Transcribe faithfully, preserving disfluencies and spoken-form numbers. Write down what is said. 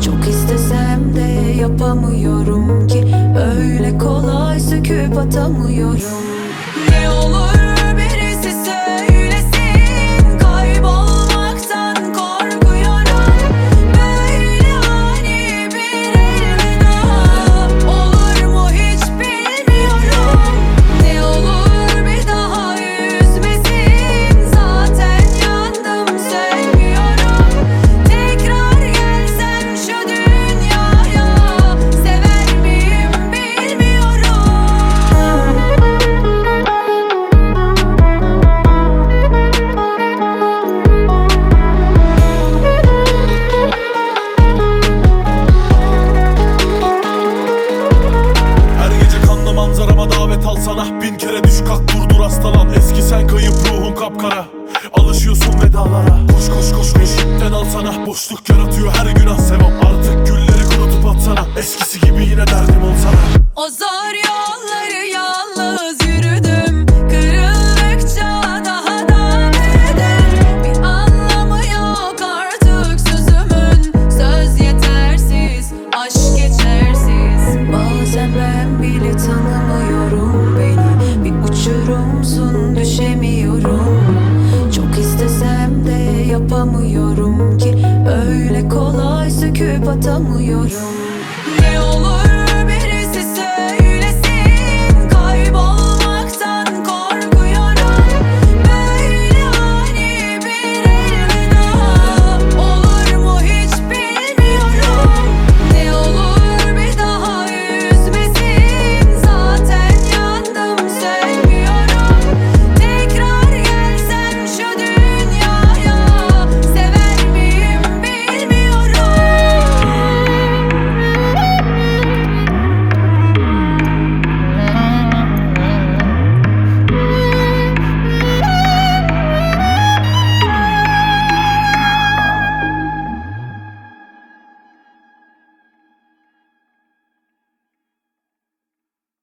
Çok istesem de yapamıyorum ki, öyle kolay söküp atamıyorum. Ne olur birisi söylesin, kaybolmaktan korkuyorum. Böyle ani bir elveda olur mu hiç bilmiyorum. Ne olur bir daha üzmesin, zaten yandım sevmiyorum. Tekrar gelsem şu dünyaya, sever miyim bilmiyorum. Her gece kanlı manzarama davet alsana. Bin kere düş kalk durdur hastalan. Eski sen kayıp ruhun kapkara, alışıyorsun vedalara. Koş koş koş koş ipten alsana. Boşluk yaratıyor her günah sevap. Artık gülleri kurutup atsana. Eskisi gibi yine derdim olsana. O zor yolları yalnız yürüdüm, kırıldıkça daha da büyüdüm. Bir anlamı yok artık sözümün, söz yetersiz, aşk geçersiz. Bazen ben bile tanımıyorum beni, bir uçurumsun düşemiyorum. Çok istesem de yapamıyorum ki, öyle kolay söküp atamıyorum.